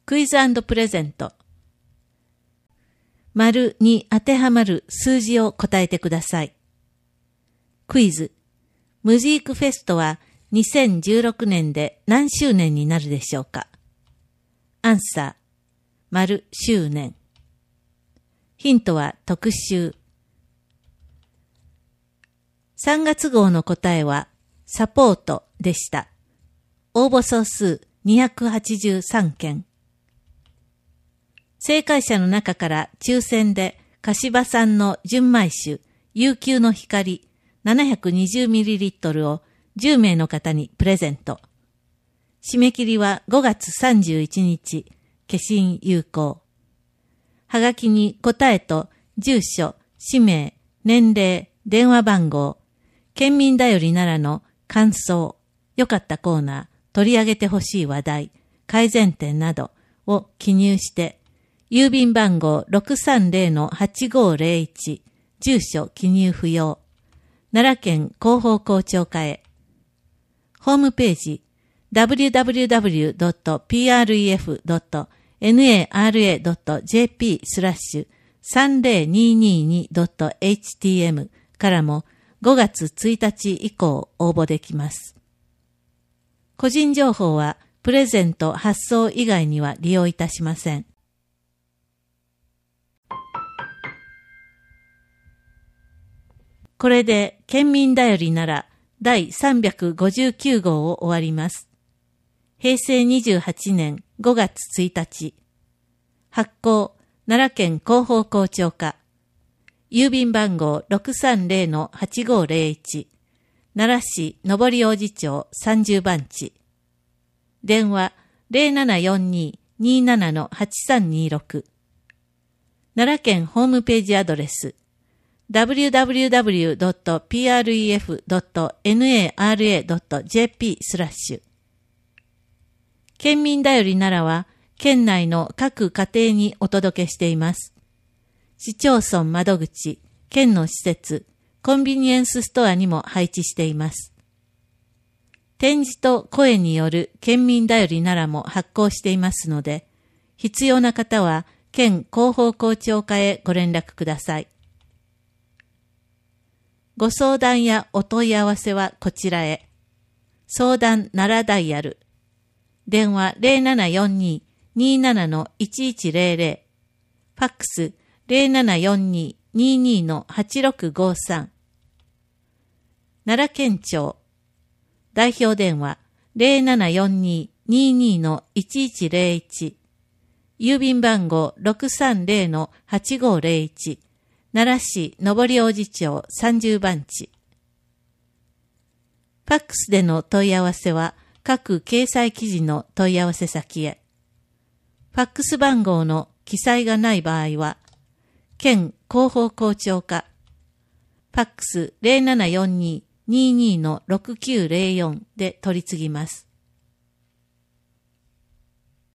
クイズ&プレゼント。丸に当てはまる数字を答えてください。クイズ。ムジークフェストは2016年で何周年になるでしょうか？アンサー。丸周年。ヒントは特集。3月号の答えはサポートでした。応募総数283件。正解者の中から抽選で柏産の純米酒悠久の光 720ml を10名の方にプレゼント。締め切りは5月31日、消印有効。はがきに答えと住所、氏名、年齢、電話番号、県民だより奈良の感想、良かったコーナー、取り上げてほしい話題、改善点などを記入して、郵便番号 630-8501、住所記入不要、奈良県広報校長課へ。ホームページ www.pref.nara.jp/3022.htm からも5月1日以降応募できます。個人情報はプレゼント発送以外には利用いたしません。これで県民だよりなら第359号を終わります。平成28年5月1日。発行、奈良県広報校長課。郵便番号 630-8501。奈良市上り王子町30番地。電話 0742-27-8326。奈良県ホームページアドレスwww.pref.nara.jp/ 県民だより奈良は県内の各家庭にお届けしています。市町村窓口、県の施設、コンビニエンスストアにも配置しています。点字と声による県民だより奈良も発行していますので、必要な方は県広報校長課へご連絡ください。ご相談やお問い合わせはこちらへ。相談奈良ダイヤル。電話 0742-27-1100。ファックス 0742-22-8653。奈良県庁。代表電話 0742-22-1101。郵便番号 630-8501。奈良市上り王子町30番地。ファックスでの問い合わせは各掲載記事の問い合わせ先へ。ファックス番号の記載がない場合は、県広報校長課、ファックス 0742-22-6904 で取り次ぎます。